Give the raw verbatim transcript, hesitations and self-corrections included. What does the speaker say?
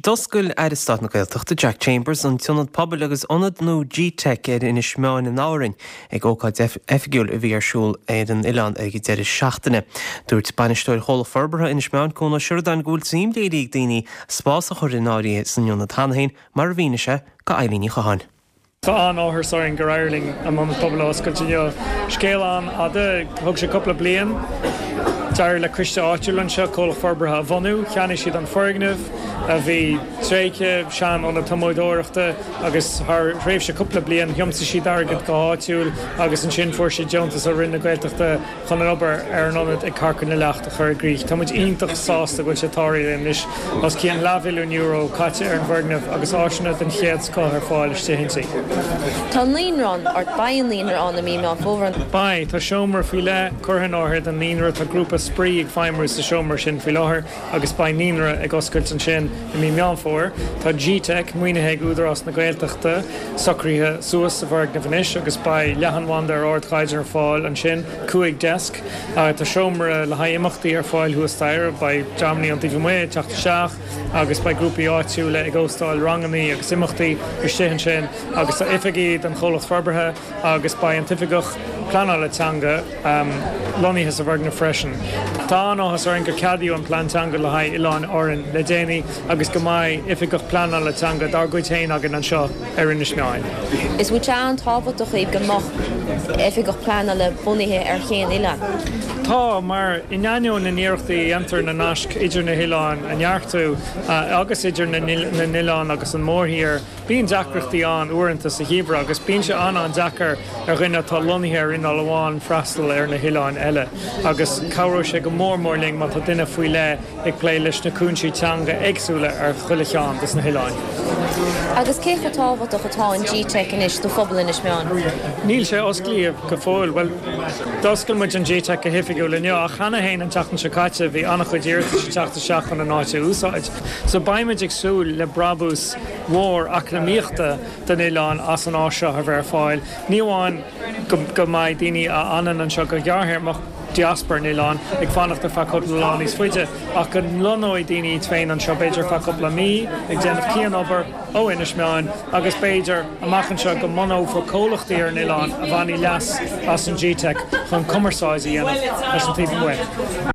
Doscail Airstad na Gaeltachta Jack Chambers an tionad pobl agus onad nó G-Tech ar in ismeáin in áirin ag ócáid effigiúil a bhí ar siúl éad an Ileán ag deireadh seachtaine. Dúirt bainisteoir Chola Forbartha in ismeáin chun siúrdain gúil saoim déadaigh daoine spás a chuir in áirí san ionad Thanhain mar a bhíne se go Eileání Chahan. Tá an áthar sáin go Ireling am an pobl oscailte scéalán a de thug sé coppla blian. Dar le Christa Áitiúlan se Chola Forbartha a bhanú, cheanna siad an forgnamh a bhí tréice sean an na tamóidóireachta agus th réimh se coppla blian thiomsa siad agad go áitiúil agus an sin fuair sé deontas a rinne Gaeltachta chun an obair ar an anad ag carcan na leachta chur gríoch. Tá muid ionintach sásta goil sé táirí leis os cían leathmhilliún euro caite ar an forgnamh agus áisina den chéad có ar fáil iste hinsaí. Tá líonrán ort bain líonrán a mí má fóran. Bai, tá seomar fí le curthan áthir an líonra tá grúpa sprí ag feimrú sa seomar sin fí láthair agus ba líonra ag oscailt an sin i mí meán fór. Tá G-Tech muoinethe údarás na Gaeltachta socríthe suas sa bharg na bhanis agus ba lehanmhain ar ard chaidir ar fáil an sin cuaig desk a tá seomar le haid imachtaí ar fáil thuastair ba Germany an tíomh muid teachta seach agus ba grúpaí áitiúla ag óstáil rangamí agus imachtaí ar stihan sin agus tá ifigéad an Chola Forbartha agus ba an tifigach planálatanga um, loníthe sa bharg na freisin. Tá an áthas ar an go cadú an plantanga le haid Ileán oran le déanaí agus go maiid ifigach planálatanga dar goitéin agan an seo ar in ismeáin. Is bhúte an tábhacht do chuoh go mach ifigach plana le bunithe ar chéan Ileán. Tá mar inaniu na níochtaí antar na nasc idir na Ileán an neartú uh, agus idir na, na Ileán agus an mórthíar bíon deacrachtaí an uaireanta sa Hebra agus bíon se an an deacar ar rinne tá loníthe ar in Alháin freastal ar na Ileán eile agus cabhrú sé go mór mórling má tá duine faoi le ag plé leis na cúnsí teanga agsúla ar chuileán dus na Ileán. Agus cé go tábhacht a chutá an G-Tech inis do phobal in ismeáin. Níl sé osclaíomh go fóil, well doscail muid an G-Tech a hifigiúil in a chana héin an teachtain se caite bhí annach chu ddíirta sé teachta seach an an áite úsáid. So baimiid ag súil le brabús mór aclamíochta den Ileán as an áiseo a bhar fáil. Níháin go, go maiid daoine a anan an seo go ghearthair diaspor in Ileán ag fannachta fa coppla lánís fuide ach go lonóid daoine féin an seo beidir fa coppla mí ag déanamh cían obair ó in ismeáin agus beidir amachchan seo go mono for cólachtaí ar in Ileán a bhainní leas as an G-Tech chun cumarsáidí dhéanamh leis an tíbh buin.